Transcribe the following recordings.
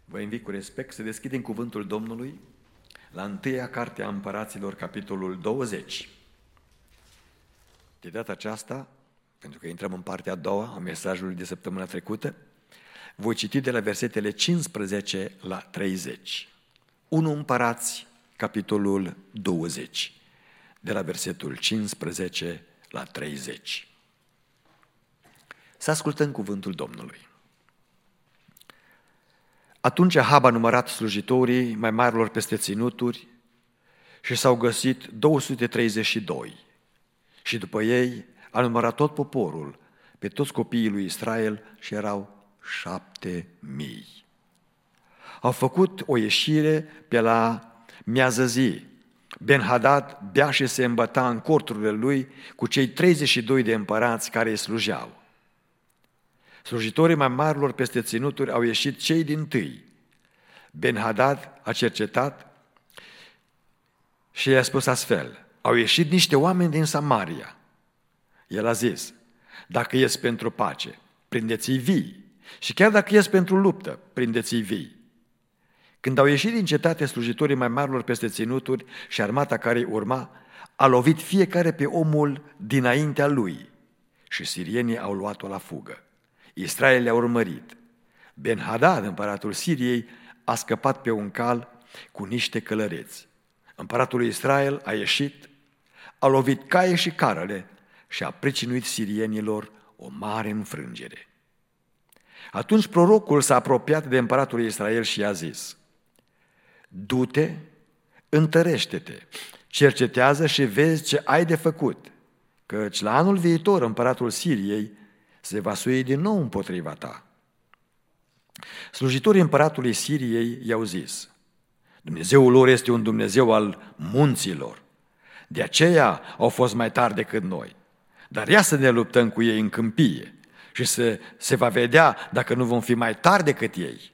Vă invit cu respect să deschidem cuvântul Domnului la întâia carte a Împăraților, capitolul 20. De data aceasta, pentru că intrăm în partea a doua a mesajului de săptămâna trecută, voi citi de la versetele 15 la 30. 1 Împărați, capitolul 20, de la versetul 15 la 30. Să ascultăm cuvântul Domnului. Atunci Ahab a numărat slujitorii mai marilor peste ținuturi și s-au găsit 232. Și după ei a numărat tot poporul, pe toți copiii lui Israel, și erau 7.000. Au făcut o ieșire pe la miază zi. Ben-Hadad bea și se îmbăta în corturile lui cu cei 32 de împărați care îi slujeau. Slujitorii mai marilor peste ținuturi au ieșit cei dintâi. Ben-Hadad a cercetat și i-a spus astfel: au ieșit niște oameni din Samaria. El a zis: dacă ies pentru pace, prindeți-i vii, și chiar dacă ies pentru luptă, prindeți-i vii. Când au ieșit din cetate slujitorii mai marilor peste ținuturi și armata care îi urma, a lovit fiecare pe omul dinaintea lui și sirienii au luat-o la fugă. Israel le-a urmărit. Ben-Hadad, împăratul Siriei, a scăpat pe un cal cu niște călăreți. Împăratul lui Israel a ieșit, a lovit caie și carele și a pricinuit sirienilor o mare înfrângere. Atunci prorocul s-a apropiat de împăratul lui Israel și i-a zis: du-te, întărește-te, cercetează și vezi ce ai de făcut, căci la anul viitor împăratul Siriei se va sui din nou împotriva ta. Slujitorii împăratului Siriei i-au zis: Dumnezeul lor este un Dumnezeu al munților, de aceea au fost mai tari decât noi. Dar ia să ne luptăm cu ei în câmpie și se va vedea dacă nu vom fi mai tari decât ei.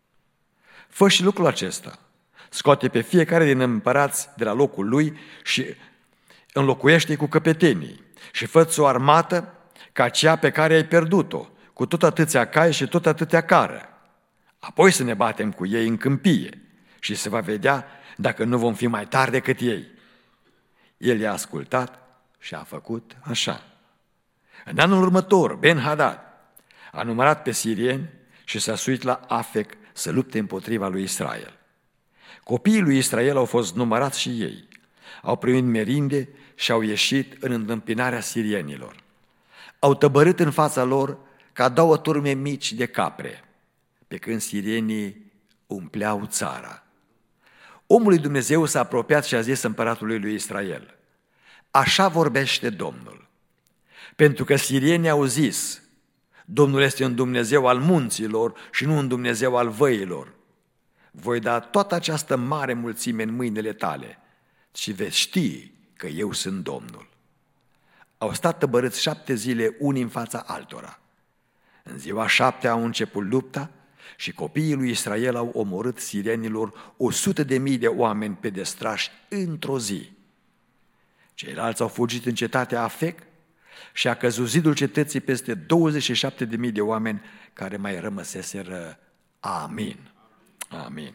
Fă și lucrul acesta: scoate pe fiecare din împărați de la locul lui și înlocuiește-i cu căpetenii și fă-ți o armată ca cea pe care ai pierdut-o, cu tot atâția cai și tot atâtea cară. Apoi să ne batem cu ei în câmpie și se va vedea dacă nu vom fi mai tari decât ei. El i-a ascultat și a făcut așa. În anul următor, Ben-Hadad a numărat pe sirieni și s-a suit la Afec să lupte împotriva lui Israel. Copiii lui Israel au fost numărați și ei. Au primit merinde și au ieșit în întâmpinarea sirienilor. Au tăbărât în fața lor ca două turme mici de capre, pe când sirienii umpleau țara. Omul lui Dumnezeu s-a apropiat și a zis împăratului lui Israel: așa vorbește Domnul, pentru că sirienii au zis: Domnul este un Dumnezeu al munților și nu un Dumnezeu al văilor. Voi da toată această mare mulțime în mâinile tale și veți ști că eu sunt Domnul. Au stat tăbărâți 7 zile unii în fața altora. În ziua 7-a au început lupta și copiii lui Israel au omorât sirienilor 100.000 de oameni pe destrași într-o zi. Ceilalți au fugit în cetatea Afec și a căzut zidul cetății peste 27.000 de oameni care mai rămăseseră. Amin. Amin.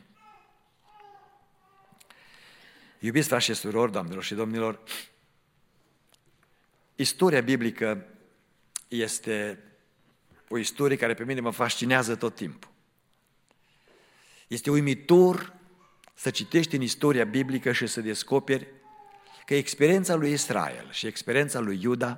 Iubiți frați și surori, doamnelor și domnilor, istoria biblică este o istorie care pe mine mă fascinează tot timpul. Este uimitor să citești în istoria biblică și să descoperi că experiența lui Israel și experiența lui Iuda,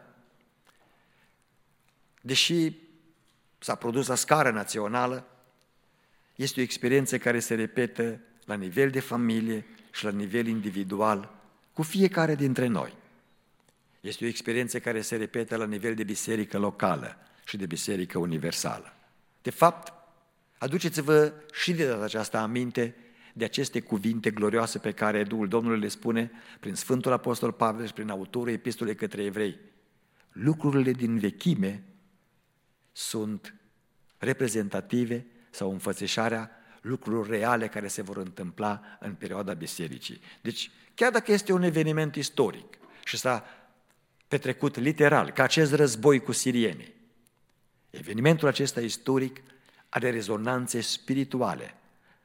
deși s-a produs la scară națională, este o experiență care se repetă la nivel de familie și la nivel individual cu fiecare dintre noi. Este o experiență care se repetă la nivel de biserică locală și de biserică universală. De fapt, aduceți-vă și de data aceasta aminte de aceste cuvinte glorioase pe care Duhul Domnului le spune prin Sfântul Apostol Pavel și prin autorul Epistolei către evrei. Lucrurile din vechime sunt reprezentative sau înfățișarea lucrurilor reale care se vor întâmpla în perioada bisericii. Deci, chiar dacă este un eveniment istoric și s-a petrecut literal, ca acest război cu sirienii, evenimentul acesta istoric are rezonanțe spirituale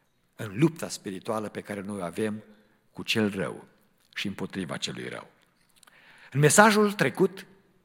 în lupta spirituală pe care noi o avem cu cel rău și împotriva celui rău. În mesajul trecut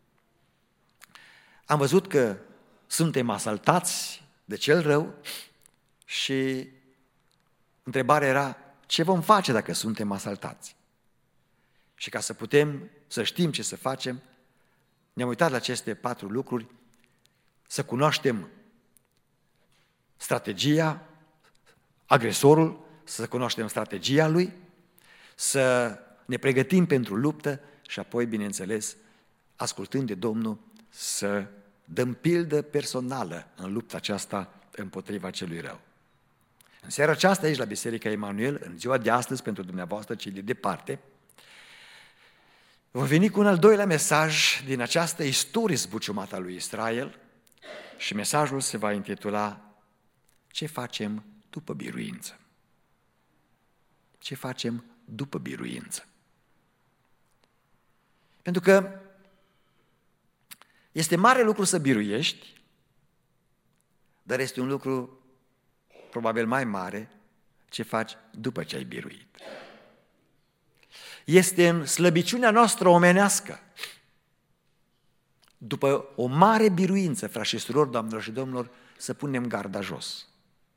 am văzut că suntem asaltați de cel rău și întrebarea era: ce vom face dacă suntem asaltați? Și ca să putem să știm ce să facem, ne-am uitat la aceste 4 lucruri: să cunoaștem strategia, agresorul, să cunoaștem strategia lui, să ne pregătim pentru luptă și apoi, bineînțeles, ascultând de Domnul, să dăm pildă personală în lupta aceasta împotriva celui rău. În seara aceasta, aici la Biserica Emanuel, în ziua de astăzi, pentru dumneavoastră cei de departe, vom veni cu un al doilea mesaj din această istorie zbuciumată a lui Israel și mesajul se va intitula: ce facem după biruință? Ce facem după biruință? Pentru că este mare lucru să biruiești, dar este un lucru probabil mai mare ce faci după ce ai biruit. Este în slăbiciunea noastră omenească, după o mare biruință, frați și surori, doamnelor și domnilor, să punem garda jos.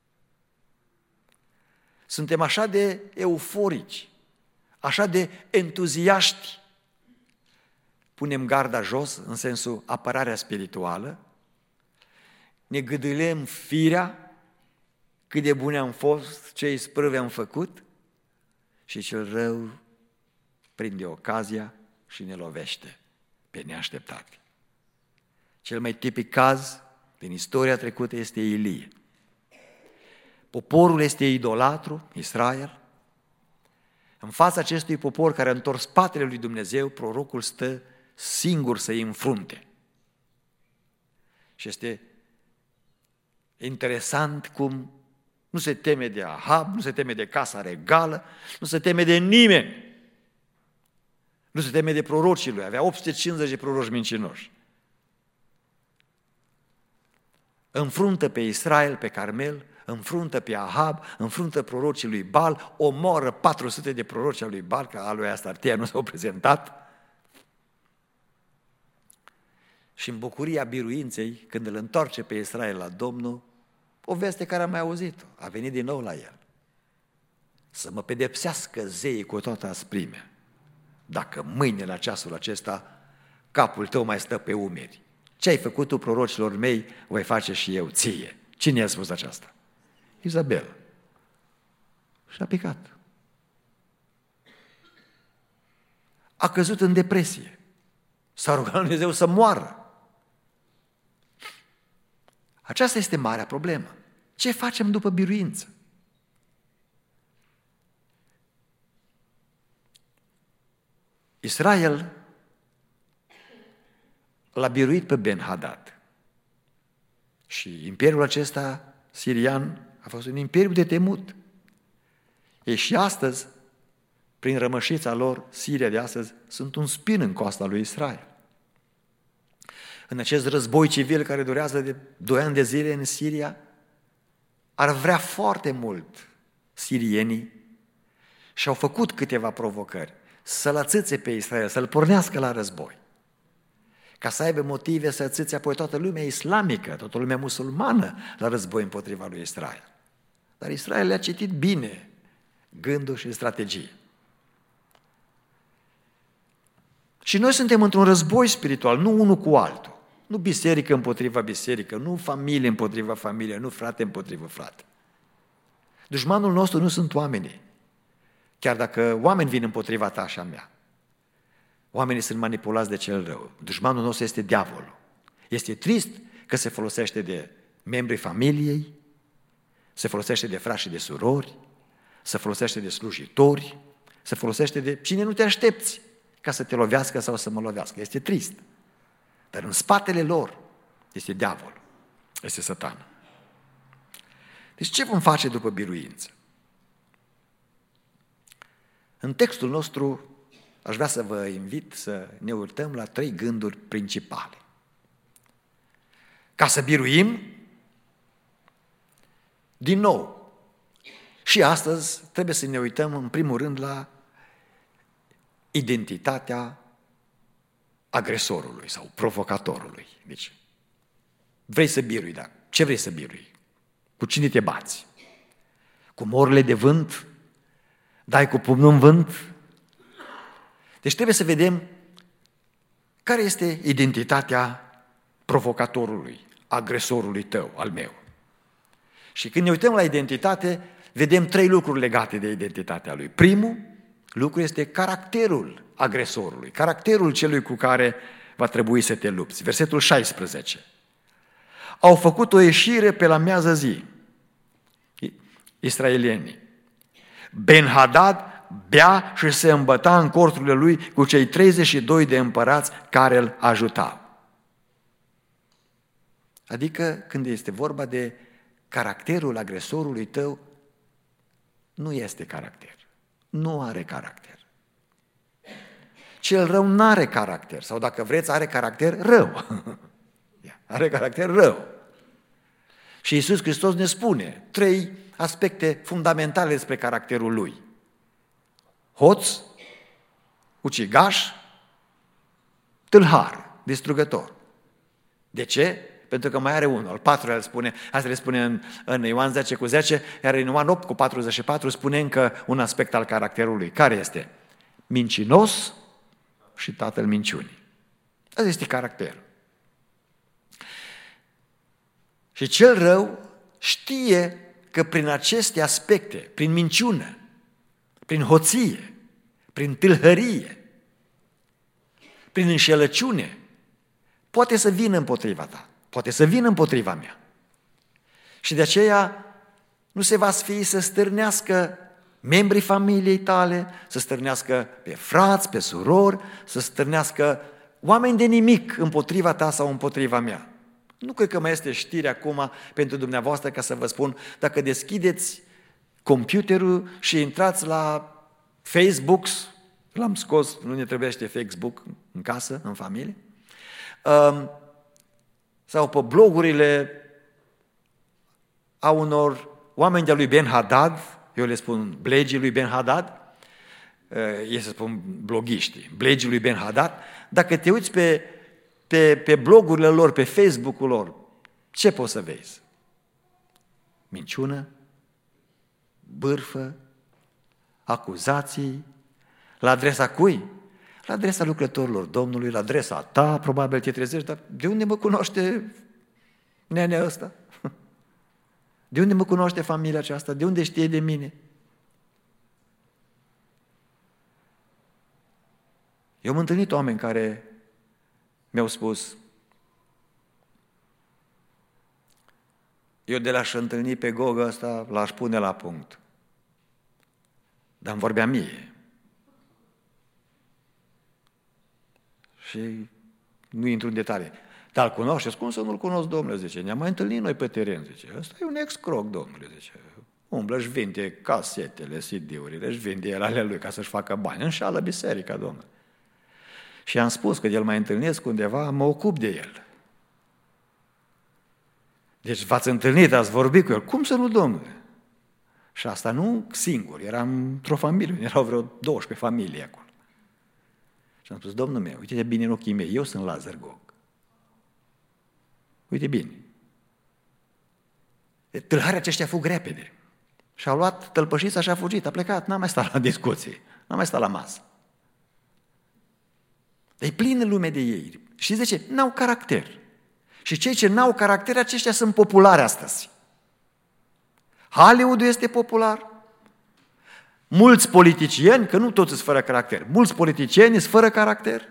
Suntem așa de euforici, așa de entuziaști. Punem garda jos în sensul apărarea spirituală, ne gâdâlem firea, cât de buni am fost, ce isprăve am făcut, și cel rău prinde ocazia și ne lovește pe neașteptate. Cel mai tipic caz din istoria trecută este Ilie. Poporul este idolatru, Israel. În fața acestui popor care a întors spatele lui Dumnezeu, prorocul stă singur să-i înfrunte. Și este interesant cum nu se teme de Ahab, nu se teme de casa regală, nu se teme de nimeni. Nu se teme de prorocii lui, avea 850 de proroci mincinoși. Înfruntă pe Israel, pe Carmel, înfruntă pe Ahab, înfruntă prorocii lui Baal, omoară 400 de proroci al lui Baal, că al lui Astartea nu s-au prezentat. Și în bucuria biruinței, când îl întoarce pe Israel la Domnul, o veste care am mai auzit-o, a venit din nou la el. Să mă pedepsească zeii cu toată asprimea, dacă mâine la ceasul acesta capul tău mai stă pe umeri. Ce ai făcut tu prorocilor mei, voi face și eu ție. Cine i-a spus aceasta? Izabel. Și a picat. A căzut în depresie. S-a rugat lui Dumnezeu să moară. Aceasta este marea problemă. Ce facem după biruință? Israel l-a biruit pe Ben-Hadad. Și imperiul acesta sirian a fost un imperiu de temut. Ei și astăzi, prin rămășița lor, Siria de astăzi, sunt un spin în coasta lui Israel. În acest război civil care durează de 2 ani de zile în Siria, ar vrea foarte mult sirienii și au făcut câteva provocări să-l ațâțe pe Israel, să-l pornească la război, ca să aibă motive să ațâțe apoi toată lumea islamică, toată lumea musulmană la război împotriva lui Israel. Dar Israel le-a citit bine gândul și strategie. Și noi suntem într-un război spiritual, nu unul cu altul. Nu biserică împotriva biserică, nu familie împotriva familie, nu frate împotriva frate. Dușmanul nostru nu sunt oamenii. Chiar dacă oameni vin împotriva ta și a mea. Oamenii sunt manipulați de cel rău. Dușmanul nostru este diavolul. Este trist că se folosește de membrii familiei, se folosește de frați și de surori, se folosește de slujitori, se folosește de cine nu te aștepți ca să te lovească sau să mă lovească. Este trist. Dar în spatele lor este diavolul, este Satan. Deci ce vom face după biruință? În textul nostru aș vrea să vă invit să ne uităm la 3 gânduri principale. Ca să biruim, din nou, Și astăzi trebuie să ne uităm în primul rând la identitatea agresorului sau provocatorului. Deci, vrei să birui, dar ce vrei să birui? Cu cine te bați? Cu morile de vânt? Dai cu pumnul în vânt? Deci trebuie să vedem care este identitatea provocatorului, agresorului tău, al meu. Și când ne uităm la identitate, vedem 3 lucruri legate de identitatea lui. Primul lucru este caracterul agresorului, caracterul celui cu care va trebui să te lupți. Versetul 16. Au făcut o ieșire pe la miază zi, israelienii. Ben-Hadad bea și se îmbăta în corturile lui cu cei 32 de împărați care îl ajutau. Adică când este vorba de caracterul agresorului tău, nu este caracter. Nu are caracter. Cel rău nu are caracter. Sau dacă vreți, are caracter rău. Are caracter rău. Și Iisus Hristos ne spune 3 aspecte fundamentale despre caracterul lui. Hoț, ucigaș, tâlhar, distrugător. De ce? Pentru că mai are unul, al 4-lea îl spune, asta le spune în Ioan 10:10, iar în Ioan 8:44 spune încă un aspect al caracterului. Care este? Mincinos și tatăl minciunii. Asta este caracterul. Și cel rău știe că prin aceste aspecte, prin minciună, prin hoție, prin tâlhărie, prin înșelăciune, poate să vină împotriva ta, poate să vină împotriva mea. Și de aceea nu se va sfii să stârnească membrii familiei tale, să stârnească pe frați, pe surori, să stârnească oameni de nimic împotriva ta sau împotriva mea. Nu cred că mai este știre acum pentru dumneavoastră ca să vă spun, dacă deschideți computerul și intrați la Facebook, l-am scos, nu ne trebuiește Facebook în casă, în familie, sau pe blogurile a unor oameni de-a lui Ben-Hadad, eu le spun blegii lui Ben-Hadad, ei să spun bloghiștii, blegii lui Ben-Hadad, dacă te uiți pe blogurile lor, pe Facebook-ul lor, ce poți să vezi? Minciună, bârfă, acuzații, la adresa cui? La adresa lucrătorilor Domnului, la adresa ta, probabil te trezești, dar de unde mă cunoaște nenea ăsta? De unde mă cunoaște familia aceasta? De unde știe de mine? Eu am întâlnit oameni care mi-au spus, eu de l-aș întâlni pe Gogă ăsta, l-aș pune la punct. Dar îmi vorbea mie. Și nu intru în detalii. Dar îl cunoașteți? Cum să nu-l cunosc, domnule? Zice, ne-am mai întâlnit noi pe teren. Zice, ăsta e un ex-croc, domnule. Zice, umblă, își vinde casetele, CD-urile, își vinde el alea lui ca să-și facă bani. Înșală biserica, domnule. Și am spus că el mai întâlnesc undeva, mă ocup de el. Deci v-ați întâlnit, ați vorbit cu el. Cum să nu, domnule? Și asta nu singur, eram într-o familie, erau vreo 12 familii acolo. Și am spus, domnul meu, uite bine în ochii mei, eu sunt Lazar Gog. Uite bine. Tâlharii aceștia fug repede. Și-au luat tălpășița și a fugit, a plecat, n-a mai stat la discuții, n-a mai stat la masă. E plină lume de ei. Și zice, n-au caracter. Și cei ce n-au caracter, aceștia sunt populari astăzi. Hollywood este popular. Mulți politicieni, că nu toți sunt fără caracter, mulți politicieni sunt fără caracter.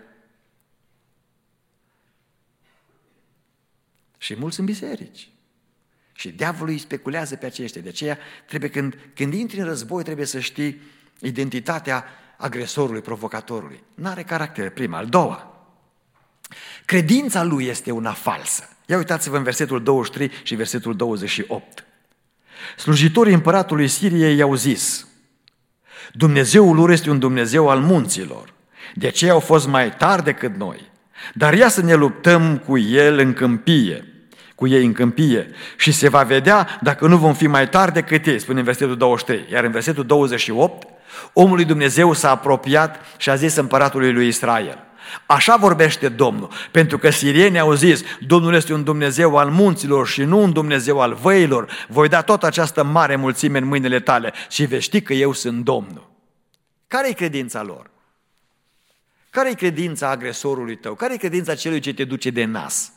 Și mulți sunt biserici. Și diavolul îi speculează pe aceștia. De aceea, trebuie, când intri în război, trebuie să știi identitatea agresorului, provocatorului. N-are caracter, prima. Al doua, credința lui este una falsă. Ia uitați-vă în versetul 23 și versetul 28. Slujitorii împăratului Siriei i-au zis, Dumnezeul lor este un Dumnezeu al munților, de aceea au fost mai tari decât noi. Dar ia să ne luptăm cu el în câmpie, cu ei în câmpie și se va vedea dacă nu vom fi mai tari decât ei, spune în versetul 23. Iar în versetul 28, omul lui Dumnezeu s-a apropiat și a zis împăratului lui Israel: așa vorbește Domnul, pentru că sirienii au zis, Domnul este un Dumnezeu al munților și nu un Dumnezeu al văilor, voi da tot această mare mulțime în mâinile tale și vei ști că eu sunt Domnul. Care-i credința lor? Care-i credința agresorului tău? Care-i credința celui ce te duce de nas?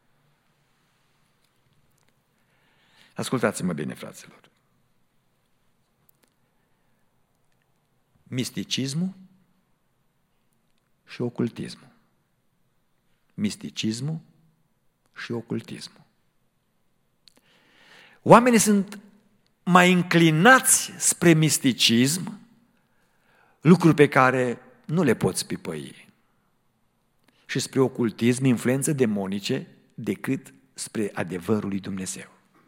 Ascultați-mă bine, fraților. Misticismul și ocultismul. Misticismul și ocultismul. Oamenii sunt mai înclinați spre misticism, lucruri pe care nu le poți pipăi, și spre ocultism, influențe demonice, decât spre adevărul lui Dumnezeu.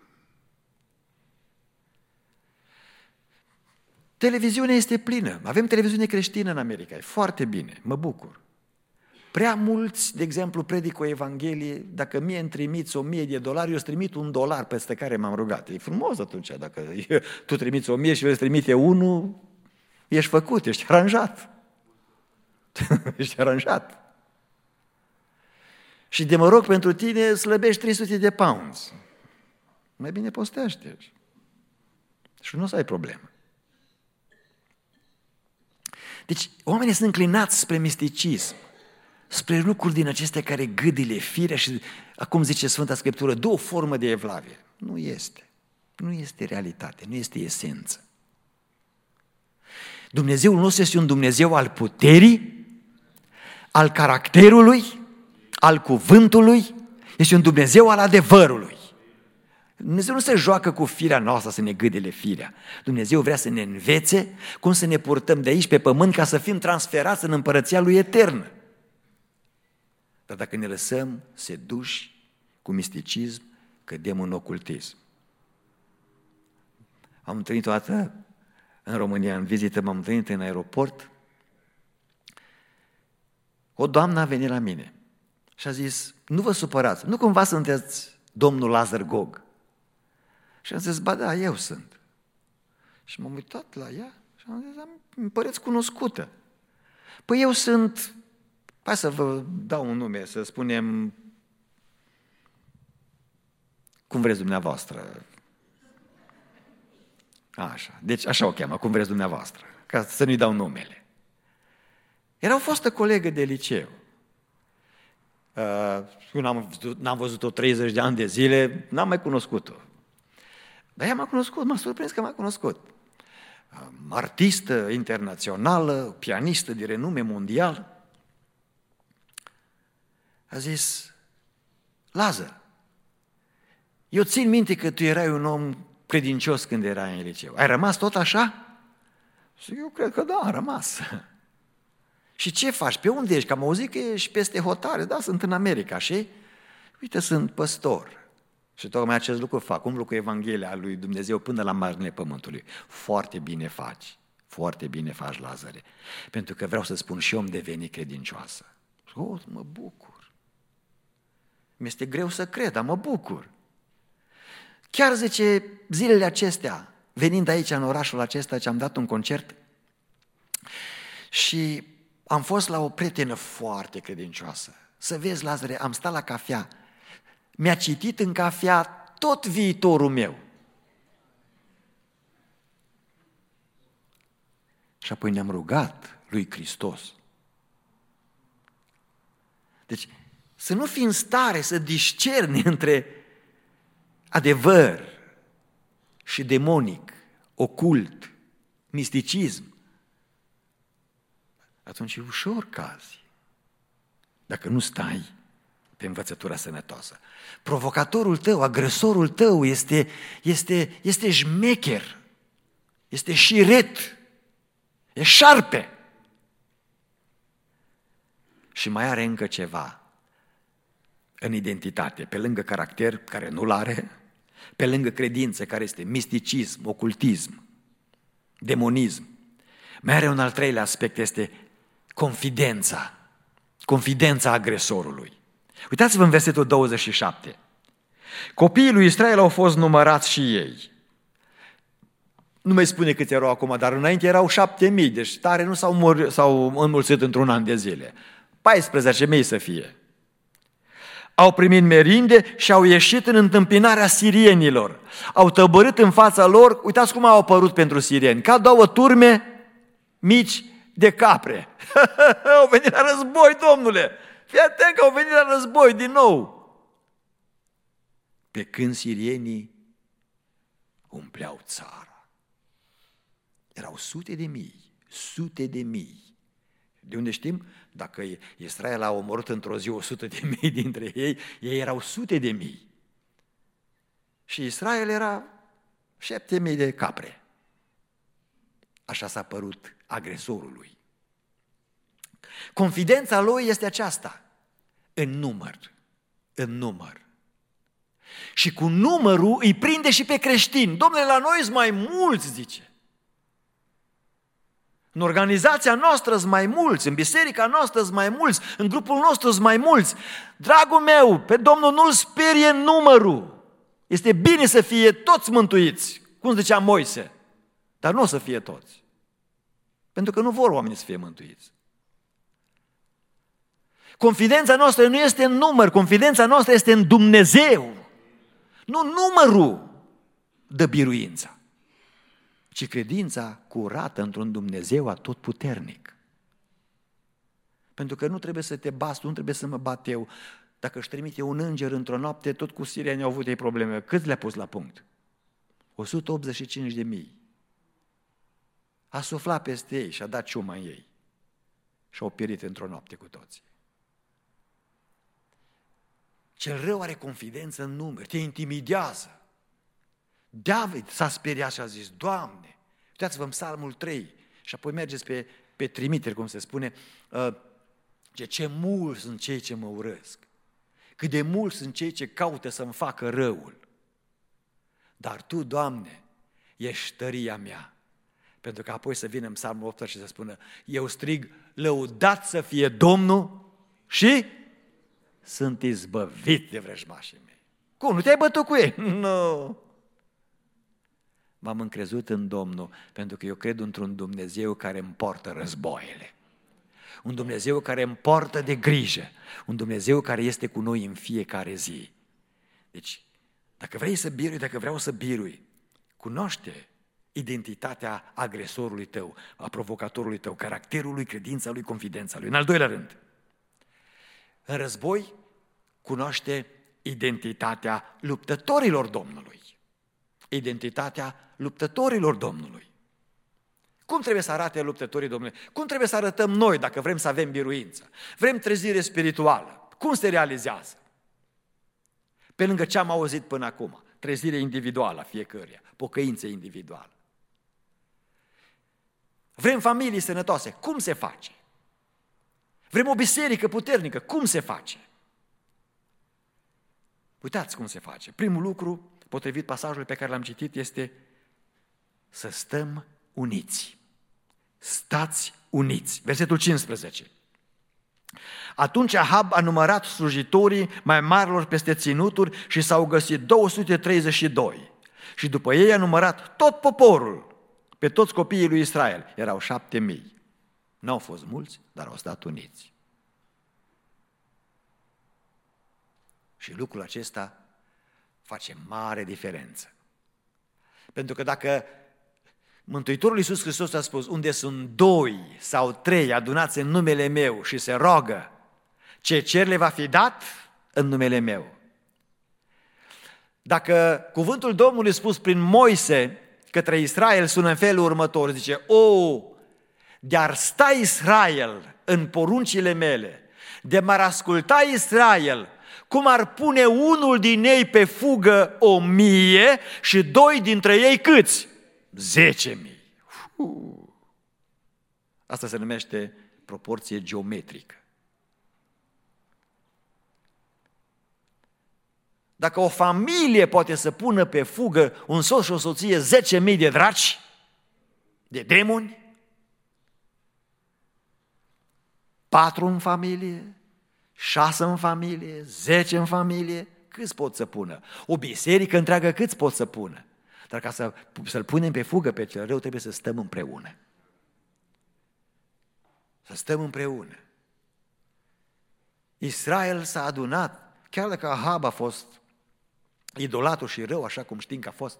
Televiziunea este plină. Avem televiziune creștină în America. E foarte bine, mă bucur. Prea mulți, de exemplu, predic o Evanghelie, dacă mie îmi trimiți $1.000, eu îți trimit $1 peste care m-am rugat. E frumos atunci, dacă tu trimiți 1.000 și eu îți trimite 1, ești făcut, ești aranjat. Ești aranjat. Și de mă rog pentru tine, slăbești 300 de pounds. Mai bine postește. Și nu o să ai problemă. Deci, oamenii sunt înclinați spre misticism, spre lucruri din acestea care gâdile firea și, acum zice Sfânta Scriptură, dă o formă de evlavie. Nu este. Nu este realitate, nu este esență. Dumnezeul nostru este un Dumnezeu al puterii, al caracterului, al cuvântului, este un Dumnezeu al adevărului. Dumnezeu nu se joacă cu firea noastră să ne gâdile firea. Dumnezeu vrea să ne învețe cum să ne purtăm de aici pe pământ ca să fim transferați în împărăția Lui eternă. Dar dacă ne lăsăm seduși cu misticism, cădem în ocultism. Am întâlnit o dată în România, în vizită, m-am întâlnit în aeroport. O doamnă a venit la mine și a zis, nu vă supărați, nu cumva sunteți domnul Lazar Gog? Și am zis, ba da, eu sunt. Și m-am uitat la ea și am zis, îmi păreți cunoscută. Păi eu sunt, hai să vă dau un nume, să spunem, cum vreți dumneavoastră. Așa, deci așa o cheamă, cum vreți dumneavoastră, ca să nu-i dau numele. Era o fostă colegă de liceu. Eu n-am văzut-o 30 de ani de zile, n-am mai cunoscut-o. Dar ea m-a cunoscut, m-a surprins că m-a cunoscut. Artistă internațională, pianistă de renume mondial. A zis, Lazar, eu țin minte că tu erai un om credincios când erai în liceu. Ai rămas tot așa? Eu cred că da, am rămas. Și ce faci? Pe unde ești? Că am auzit că ești peste hotare. Da, sunt în America și uite, sunt păstor. Și tocmai acest lucru fac, umblu cu Evanghelia lui Dumnezeu până la marginile pământului. Foarte bine faci, Lazare, pentru că vreau să spun și eu am devenit credincioasă. Mă bucur. Mi-este greu să cred, dar mă bucur. Chiar zice, zilele acestea, venind aici în orașul acesta, ce am dat un concert și am fost la o prietenă foarte credincioasă. Să vezi, Lazare, am stat la cafea, mi-a citit în cafea tot viitorul meu. Și apoi ne-am rugat lui Hristos. Deci, să nu fii în stare să discerni între adevăr și demonic, ocult, misticism, atunci e ușor cazi, dacă nu stai pe învățătura sănătoasă. Provocatorul tău, agresorul tău este șmecher, este șiret, e șarpe. Și mai are încă ceva în identitate, pe lângă caracter, care nu-l are, pe lângă credință, care este misticism, ocultism, demonism. Mai are un al treilea aspect, este confidența agresorului. Uitați-vă în versetul 27. Copiii lui Israel au fost numărați și ei. Nu mai spune câți erau acum, dar înainte erau 7.000, deci tare nu s-au înmulțit într-un an de zile. 14.000 să fie. Au primit merinde și au ieșit în întâmpinarea sirienilor. Au tăbărât în fața lor, uitați cum au apărut pentru sirieni, ca două turme mici de capre. Au venit la război, domnule! Fii atent că au venit la război din nou! Pe când sirienii umpleau țara. Erau sute de mii. De unde știm? Dacă Israel a omorât într-o zi 100.000 dintre ei, ei erau sute de mii. Și Israel era 7.000 de capre. Așa s-a părut agresorului. Confidența lui este aceasta, în număr. Și cu numărul îi prinde și pe creștini. Domnule, la noi sunt mai mulți, zice. În organizația noastră sunt mai mulți, în biserica noastră sunt mai mulți, în grupul nostru sunt mai mulți. Dragul meu, pe Domnul nu-l sperie numărul. Este bine să fie toți mântuiți, cum zicea Moise, dar nu o să fie toți. Pentru că nu vor oamenii să fie mântuiți. Confidența noastră nu este în număr, confidența noastră este în Dumnezeu. Nu numărul dă biruința, ci credința curată într-un Dumnezeu atotputernic. Pentru că nu trebuie să te bați, nu trebuie să mă bat eu. Dacă își trimite un înger într-o noapte, tot cu sirieni au avut ei probleme. Cât le-a pus la punct? 185.000. A suflat peste ei și a dat ciuma în ei. Și au pierit într-o noapte cu toții. Cel rău are confidență în număr, te intimidează. David s-a speriat și a zis, Doamne, uitați-vă în Psalmul 3 și apoi mergeți pe trimiteri, cum se spune, ce mulți sunt cei ce mă urăsc, cât de mulți sunt cei ce caută să-mi facă răul. Dar Tu, Doamne, ești tăria mea. Pentru că apoi să vină în Psalmul 8 și să spună, eu strig, lăudat să fie Domnul și sunt izbăvit de vrăjmașii mei. Cum? Nu te-ai bătut cu ei? Nu. M-am încrezut în Domnul pentru că eu cred într-un Dumnezeu care îmi poartă războaiele. Un Dumnezeu care îmi poartă de grijă. Un Dumnezeu care este cu noi în fiecare zi. Deci, dacă vrei să birui, dacă vreau să birui, cunoaște identitatea agresorului tău, a provocatorului tău, caracterul lui, credința lui, confidența lui. În al doilea rând, în război cunoaște identitatea luptătorilor Domnului. Identitatea luptătorilor Domnului. Cum trebuie să arate luptătorii Domnului? Cum trebuie să arătăm noi dacă vrem să avem biruință? Vrem trezire spirituală. Cum se realizează? Pe lângă ce am auzit până acum, trezire individuală a fiecăruia, pocăință individuală. Vrem familii sănătoase. Cum se face? Vrem o biserică puternică. Cum se face? Uitați cum se face. Primul lucru, potrivit pasajului pe care l-am citit, este să stăm uniți. Stați uniți. Versetul 15. Atunci Ahab a numărat slujitorii mai marilor peste ținuturi și s-au găsit 232. Și după ei a numărat tot poporul, pe toți copiii lui Israel. Erau 7.000. N-au fost mulți, dar au stat uniți. Și lucrul acesta face mare diferență. Pentru că dacă Mântuitorul Iisus Hristos a spus, unde sunt 2 sau 3 adunați în numele meu și se roagă, ce cer le va fi dat în numele meu. Dacă cuvântul Domnului spus prin Moise către Israel sună în felul următor, zice, de-ar sta Israel în poruncile mele, de m-ar asculta Israel, cum ar pune unul din ei pe fugă 1.000 și 2 dintre ei câți? 10.000. Asta se numește proporție geometrică. Dacă o familie poate să pună pe fugă un soț și o soție 10.000 de draci, de demoni, 4 în familie, 6 în familie, 10 în familie, câți pot să pună? O biserică întreagă câți pot să pună? Dar ca să-l punem pe fugă pe cel rău, trebuie să stăm împreună. Să stăm împreună. Israel s-a adunat, chiar dacă Ahab a fost idolatul și rău, așa cum știm că a fost.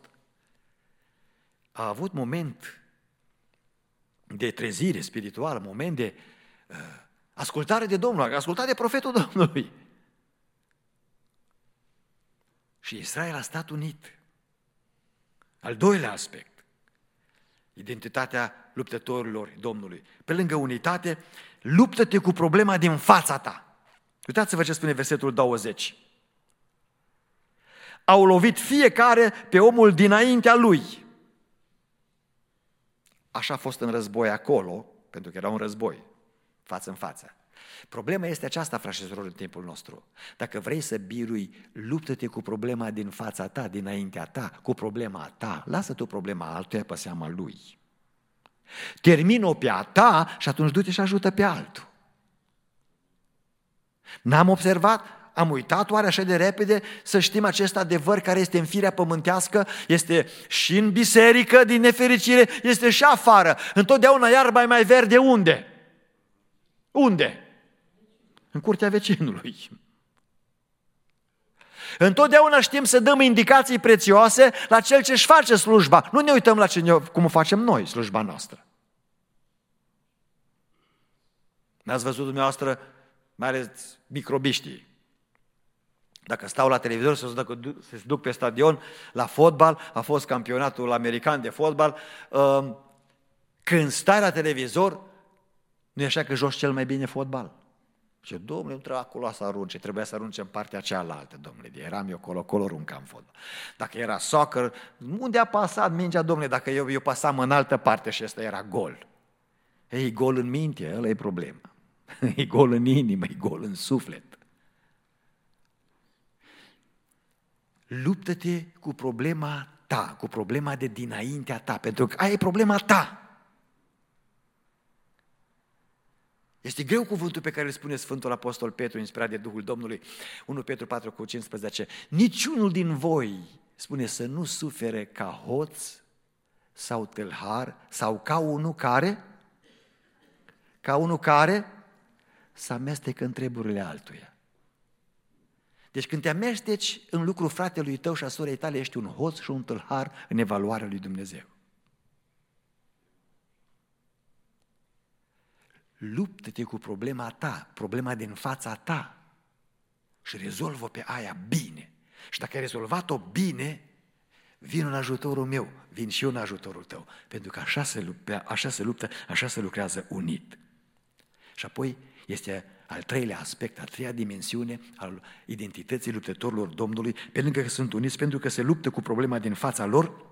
A avut moment de trezire spirituală, moment de ascultare de Domnul, a ascultat de profetul Domnului. Și Israel a stat unit. Al doilea aspect, identitatea luptătorilor Domnului. Pe lângă unitate, luptă-te cu problema din fața ta. Uitați-vă ce spune versetul 20. Au lovit fiecare pe omul dinaintea lui. Așa a fost în război acolo, pentru că era un război, față în față. Problema este aceasta, frați și surori, în timpul nostru. Dacă vrei să birui, luptă-te cu problema din fața ta, dinaintea ta, cu problema ta. Lasă tu problema altuia pe seama lui. Termină-o pe a ta și atunci du-te și ajută pe altul. N-am observat? Am uitat oare așa de repede să știm acest adevăr care este în firea pământească, este și în biserică, din nefericire, este și afară. Întotdeauna iarba e mai verde unde? Unde? În curtea vecinului. Întotdeauna știm să dăm indicații prețioase la cel ce își face slujba. Nu ne uităm la cum o facem noi, slujba noastră. N-ați văzut dumneavoastră, mai ales microbiștii, dacă stau la televizor, se duc pe stadion la fotbal, a fost campionatul american de fotbal, când stai la televizor, nu e așa că joci cel mai bine fotbal? Și domnule, nu trebuia acolo să arunce, trebuia să arunce în partea cealaltă, domnule, eram eu acolo aruncam fotbal. Dacă era soccer, unde a pasat mingea, domnule, dacă eu pasam în altă parte și ăsta era gol? Ei, gol în minte, ăla e problema. E gol în inimă, e gol în suflet. Luptă-te cu problema ta, cu problema de dinaintea ta, pentru că aia e problema ta. Este greu cuvântul pe care îl spune Sfântul Apostol Petru, inspirat de Duhul Domnului, 1 Petru 4:15. Niciunul din voi, spune, să nu sufere ca hoț sau tâlhar sau ca unul care să amestecă în treburile altuia. Deci când te amesteci în lucrul fratelui tău și a sorei tale, ești un hoț și un tâlhar în evaluarea lui Dumnezeu. Luptă-te cu problema ta, problema din fața ta și rezolvă pe aia bine. Și dacă ai rezolvat-o bine, vin în ajutorul meu, vin și eu în ajutorul tău, pentru că așa se luptă, așa se lucrează unit. Și apoi este al treilea aspect, a treia dimensiune al identității luptătorilor Domnului, pe lângă că sunt uniți, pentru că se luptă cu problema din fața lor.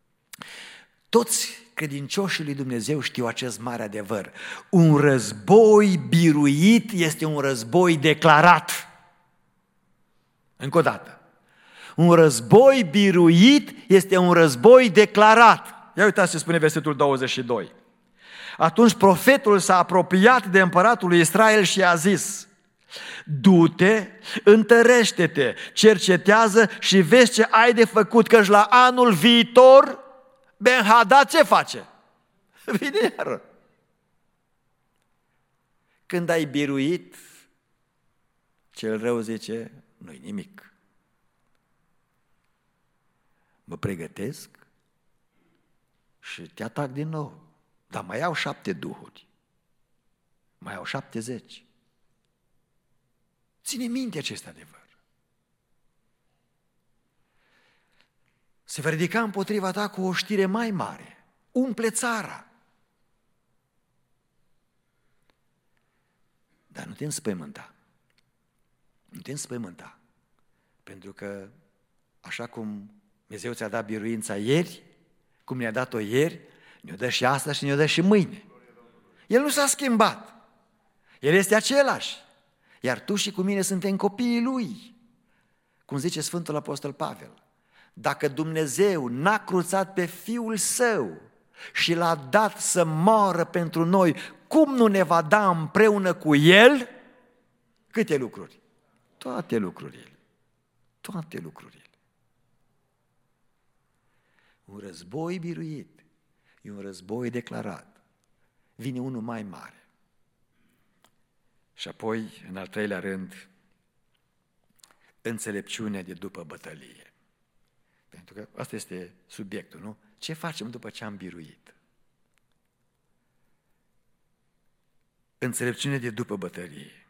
Toți credincioșii lui Dumnezeu știu acest mare adevăr. Un război biruit este un război declarat. Încă o dată. Un război biruit este un război declarat. Ia uitați ce spune versetul 22. Atunci profetul s-a apropiat de împăratul lui Israel și a zis: du-te, întărește-te, cercetează și vezi ce ai de făcut, căci la anul viitor Ben-Hadad ce face? Vine iară. Când ai biruit, cel rău zice: nu-i nimic. Mă pregătesc și te atac din nou. Dar mai au 7 duhuri. Mai au 70. Ține minte acest adevăr. Se va ridica împotriva ta cu o știre mai mare. Umple țara. Dar nu te înspăimânta. Nu te înspăimânta. Pentru că așa cum Dumnezeu ți-a dat biruința ieri, cum ne-a dat-o ieri, ne-o dă și astăzi și ne-o dă și mâine. El nu s-a schimbat. El este același. Iar tu și cu mine suntem copiii Lui. Cum zice Sfântul Apostol Pavel. Dacă Dumnezeu n-a cruțat pe Fiul Său și L-a dat să moară pentru noi, cum nu ne va da împreună cu El câte lucruri? Toate lucrurile. toate lucrurile. Un război biruit e un război declarat. Vine unul mai mare. Și apoi, în al treilea rând, înțelepciunea de după bătălie. Pentru că asta este subiectul, nu? Ce facem după ce am biruit? Înțelepciunea de după bătălie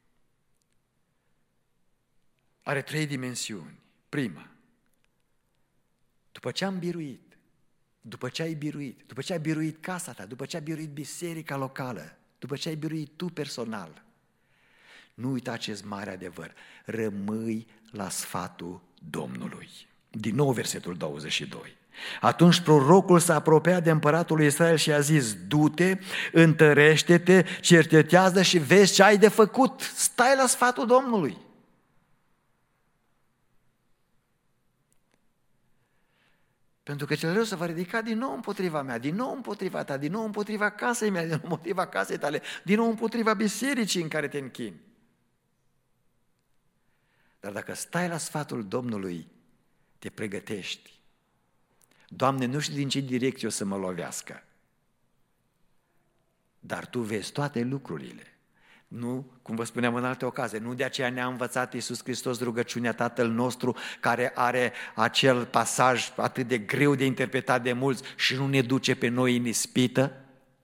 are 3 dimensiuni. Prima, după ce am biruit, după ce ai biruit, după ce ai biruit casa ta, după ce ai biruit biserica locală, după ce ai biruit tu personal, nu uita acest mare adevăr, rămâi la sfatul Domnului. Din nou versetul 22. Atunci prorocul s-a apropiat de împăratul lui Israel și a zis: du-te, întărește-te, cercetează și vezi ce ai de făcut. Stai la sfatul Domnului. Pentru că cel rău se va ridica din nou împotriva mea, din nou împotriva ta, din nou împotriva casei mele, din nou împotriva casei tale, din nou împotriva bisericii în care te închini. Dar dacă stai la sfatul Domnului, te pregătești. Doamne, nu știu din ce direcție o să mă lovească, dar Tu vezi toate lucrurile. Nu, cum vă spuneam în alte ocazii, nu de aceea ne-a învățat Iisus Hristos rugăciunea Tatăl nostru, care are acel pasaj atât de greu de interpretat de mulți și nu ne duce pe noi în ispită?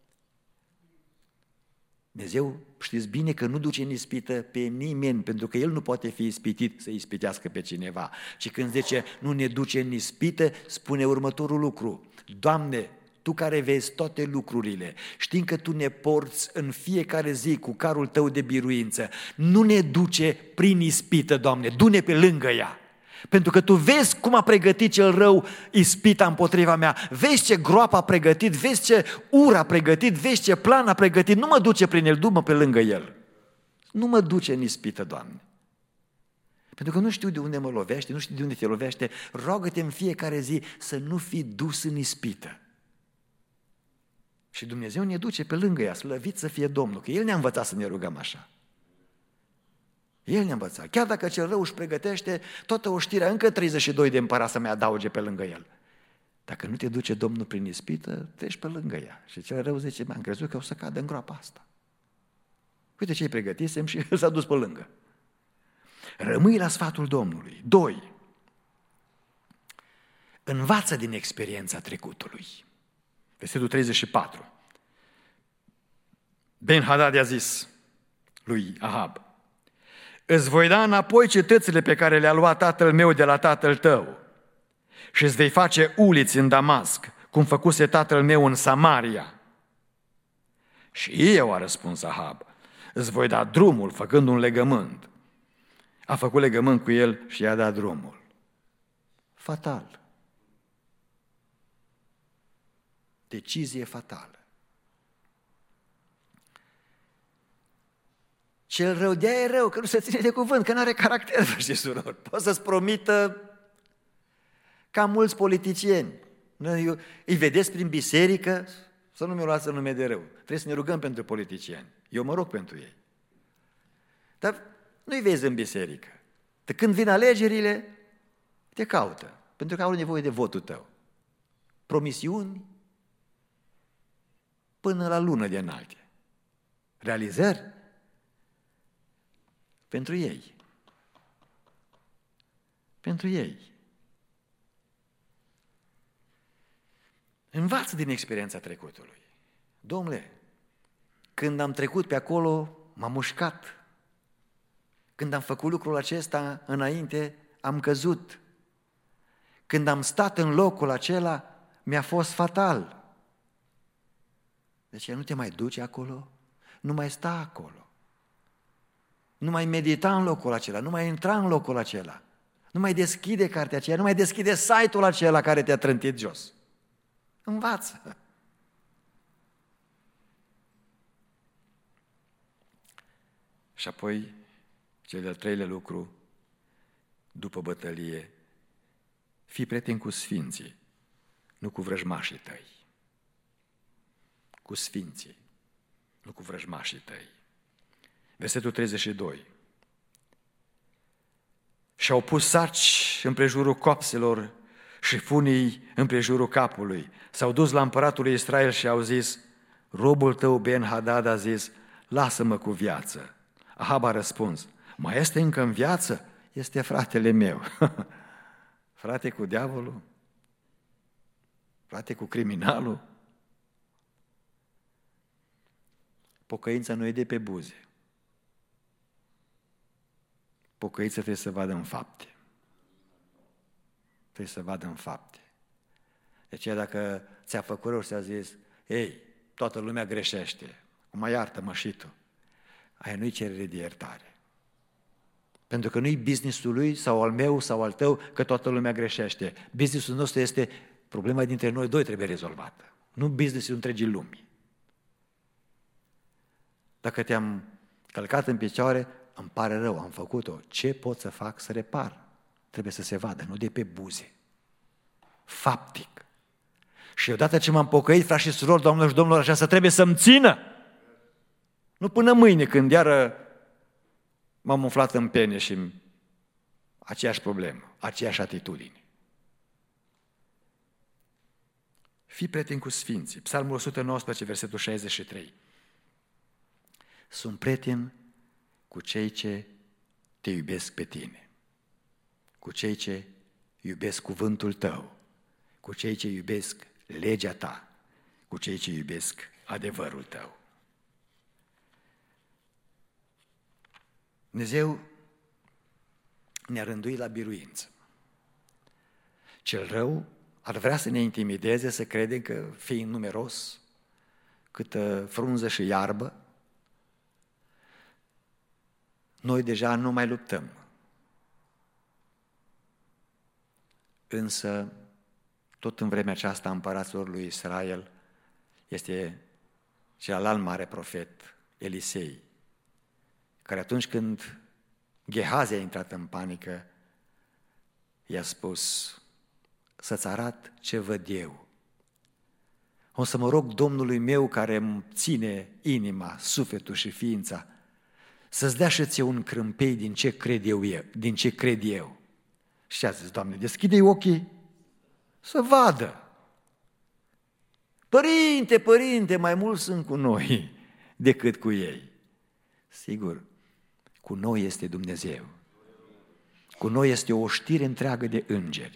Dumnezeu, știți bine că nu duce în ispită pe nimeni, pentru că El nu poate fi ispitit să ispitească pe cineva. Și când zice nu ne duce în ispită, spune următorul lucru: Doamne, Tu care vezi toate lucrurile, știind că Tu ne porți în fiecare zi cu carul Tău de biruință, nu ne duce prin ispită, Doamne, du-ne pe lângă ea. Pentru că Tu vezi cum a pregătit cel rău ispita împotriva mea, vezi ce groapă a pregătit, vezi ce ură a pregătit, vezi ce plan a pregătit, nu mă duce prin el, du-mă pe lângă el. Nu mă duce în ispită, Doamne. Pentru că nu știu de unde mă lovește, nu știu de unde te lovește, roagă-te în fiecare zi să nu fii dus în ispită. Și Dumnezeu ne duce pe lângă ea, slăvit să fie Domnul, că El ne-a învățat să ne rugăm așa. El ne-a învățat. Chiar dacă cel rău își pregătește toată oștirea, încă 32 de împărați să mai adauge pe lângă el. Dacă nu te duce Domnul prin ispită, treci pe lângă ea. Și cel rău zice: am crezut că o să cadă în groapa asta. Uite ce-i pregătisem și s-a dus pe lângă. Rămâi la sfatul Domnului. 2. Învață din experiența trecutului. Versetul 34. Ben-Hadad i-a zis lui Ahab: îți voi da înapoi cetățile pe care le-a luat tatăl meu de la tatăl tău și îți vei face uliți în Damasc, cum făcuse tatăl meu în Samaria. Și eu, a răspuns Ahab, îți voi da drumul făcând un legământ. A făcut legământ cu el și i-a dat drumul. Fatal. Decizie fatală. Cel rău de-aia e rău, că nu se ține de cuvânt, că nu are caracter, frăți și surori. Poți să-ți promită ca mulți politicieni. Îi vedeți prin biserică, să nu mi-o luați în nume de rău. Trebuie să ne rugăm pentru politicieni. Eu mă rog pentru ei. Dar nu-i vezi în biserică. De când vin alegerile, te caută, pentru că au nevoie de votul tău. Promisiuni până la lună de înalte. Realizări pentru ei. Pentru ei. Învață din experiența trecutului. Domnule, când am trecut pe acolo, m-am mușcat. Când am făcut lucrul acesta înainte, am căzut. Când am stat în locul acela, mi-a fost fatal. Deci nu te mai duci acolo, nu mai sta acolo. Nu mai medita în locul acela, nu mai intra în locul acela, nu mai deschide cartea aceea, nu mai deschide site-ul acela care te-a trântit jos. Învață! Și apoi, cel de-al treilea lucru, după bătălie, fii prieten cu sfinții, nu cu vrăjmașii tăi. Cu sfinții, nu cu vrăjmașii tăi. Versetul 32. și-au pus sarci împrejurul coapselor și funii împrejurul capului. S-au dus la împăratul lui Israel și au zis: robul tău Ben-Hadad a zis: lasă-mă cu viață. Ahab a răspuns: mai este încă în viață? Este fratele meu. Frate cu diavolul? Frate cu criminalul? Pocăința nu e de pe buze. Pocăința trebuie să vadă în fapte. Trebuie să vadă în fapte. De aceea dacă ți-a făcut rău și a zis: ei, toată lumea greșește, acum iartă-mă și tu, aia nu-i cerere de iertare. Pentru că nu-i business-ul lui sau al meu sau al tău că toată lumea greșește. Business-ul nostru este problema dintre noi doi, trebuie rezolvată. Nu business-ul întregii lumi. Dacă te-am călcat în picioare, îmi pare rău, am făcut-o. Ce pot să fac să repar? Trebuie să se vadă, nu de pe buze. Faptic. Și odată ce m-am pocăit, frați și surori, doamnelor și domnilor, așa să trebuie să-mi țină. Nu până mâine, când iară m-am umflat în pene și aceeași problemă, aceeași atitudine. Fii prieten cu sfinții. Psalmul 119, versetul 63. Sunt prieten cu cei ce te iubesc pe tine, cu cei ce iubesc cuvântul tău, cu cei ce iubesc legea ta, cu cei ce iubesc adevărul tău. Dumnezeu ne-a rânduit la biruință. Cel rău ar vrea să ne intimideze, să credem că, fiind numeros, câtă frunză și iarbă, noi deja nu mai luptăm. Însă, tot în vremea aceasta, împăratul lui Israel este celălalt mare profet, Elisei, care atunci când Gehazi a intrat în panică, i-a spus: să-ți arat ce văd eu. O să mă rog Domnului meu, care îmi ține inima, sufletul și ființa, să-ți dea și ție un crâmpei din ce cred eu. Și a zis: Doamne, deschide-i ochii să vadă. Părinte, mai mulți sunt cu noi decât cu ei. Sigur, cu noi este Dumnezeu. Cu noi este o oștire întreagă de îngeri.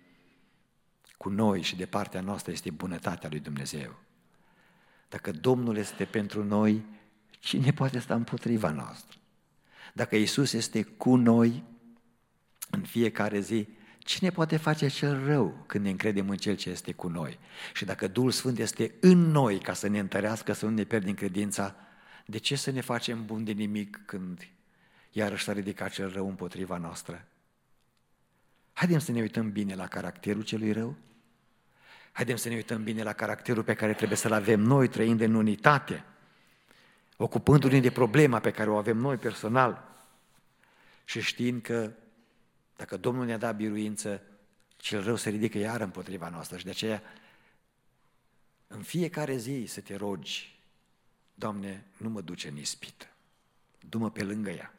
Cu noi și de partea noastră este bunătatea lui Dumnezeu. Dacă Domnul este pentru noi, cine poate sta împotriva noastră? Dacă Iisus este cu noi în fiecare zi, cine poate face cel rău când ne încredem în Cel ce este cu noi? Și dacă Duhul Sfânt este în noi ca să ne întărească, să nu ne pierdem credința, de ce să ne facem buni de nimic când iarăși s-a ridicat cel rău împotriva noastră? Haidem să ne uităm bine la caracterul celui rău. Haidem să ne uităm bine la caracterul pe care trebuie să-l avem noi, trăind în unitate, ocupându-ne de problema pe care o avem noi personal și știind că dacă Domnul ne-a dat biruință, cel rău se ridică iar împotriva noastră. Și de aceea, în fiecare zi să te rogi: Doamne, nu mă duce în ispită, du-mă pe lângă ea.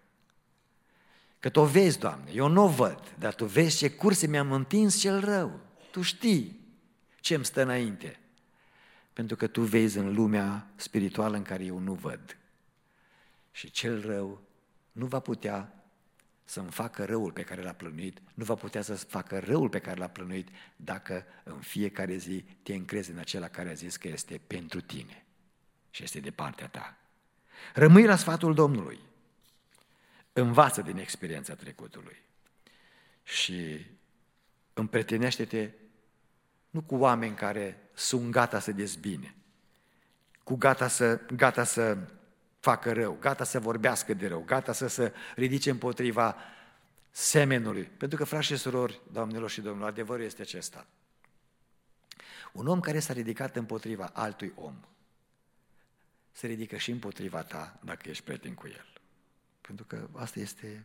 Că Tu o vezi, Doamne, eu nu o văd, dar Tu vezi ce curse mi-am întins cel rău. Tu știi ce îmi stă înainte, pentru că Tu vezi în lumea spirituală în care eu nu văd. Și cel rău nu va putea să-mi facă răul pe care l-a plănuit, nu va putea să facă răul pe care l-a plănuit dacă în fiecare zi te încrezi în acela care a zis că este pentru tine și este de partea ta. Rămâi la sfatul Domnului, învață din experiența trecutului și împrietenește-te nu cu oameni care sunt gata să dezbine, cu gata să facă rău, gata să vorbească de rău, gata să se ridice împotriva semenului. Pentru că, frați și surori, doamnelor și domnilor, adevărul este acesta. Un om care s-a ridicat împotriva altui om se ridică și împotriva ta dacă ești prieten cu el. Pentru că asta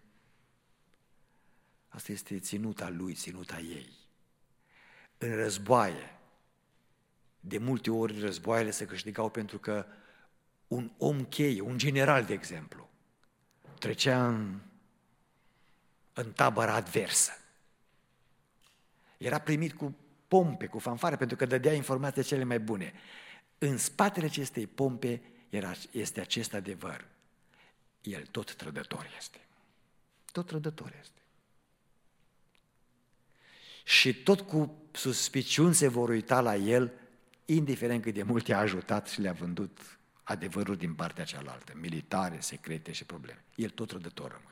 este ținuta lui, ținuta ei. În războaie, de multe ori războaiele se câștigau pentru că un om cheie, un general, de exemplu, trecea în tabăra adversă. Era primit cu pompe, cu fanfare, pentru că dădea informații cele mai bune. În spatele acestei pompe este acest adevăr. El tot trădător este. Tot trădător este. Și tot cu suspiciuni se vor uita la el, indiferent cât de mult i-a ajutat și le-a vândut adevărul din partea cealaltă, militare, secrete și probleme. El tot trădător rămâne.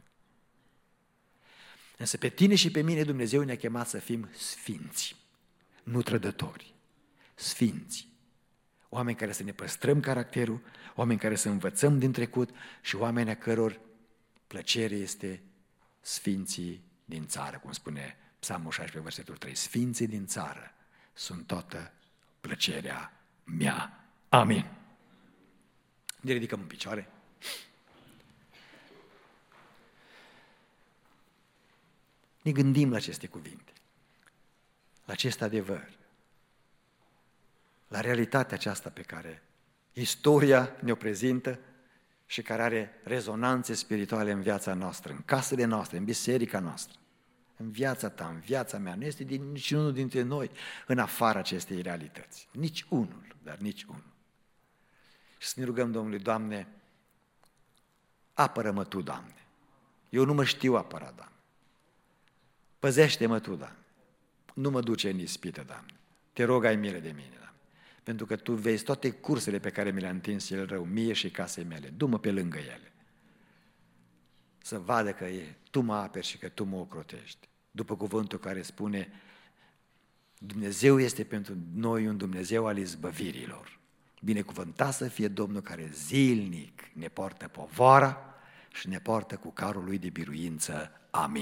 Însă pe tine și pe mine Dumnezeu ne-a chemat să fim sfinți, nu trădători, sfinți. Oameni care să ne păstrăm caracterul, oameni care să învățăm din trecut și oameni a căror plăcere este sfinții din țară, cum spune Psalmul 16, versetul 3. Sfinții din țară sunt toată plăcerea mea. Amin. Ne ridicăm în picioare. Ne gândim la aceste cuvinte, la acest adevăr, la realitatea aceasta pe care istoria ne-o prezintă și care are rezonanțe spirituale în viața noastră, în casele noastre, în biserica noastră, în viața ta, în viața mea. Nu este niciunul dintre noi în afara acestei realități. Nici unul, dar nici unul. Și să ne rugăm Domnului: Doamne, apără-mă Tu, Doamne. Eu nu mă știu apăra, Doamne. Păzește-mă Tu, Doamne. Nu mă duce în ispită, Doamne. Te rog, ai milă de mine, Doamne. Pentru că Tu vezi toate cursele pe care mi le-a întins cel rău, mie și casei mele. Du-mă pe lângă ele. Să vadă că Tu mă aperi și că Tu mă ocrotești. După cuvântul care spune: Dumnezeu este pentru noi un Dumnezeu al izbăvirilor. Binecuvântat să fie Domnul care zilnic ne poartă povara și ne poartă cu carul Lui de biruință. Amin.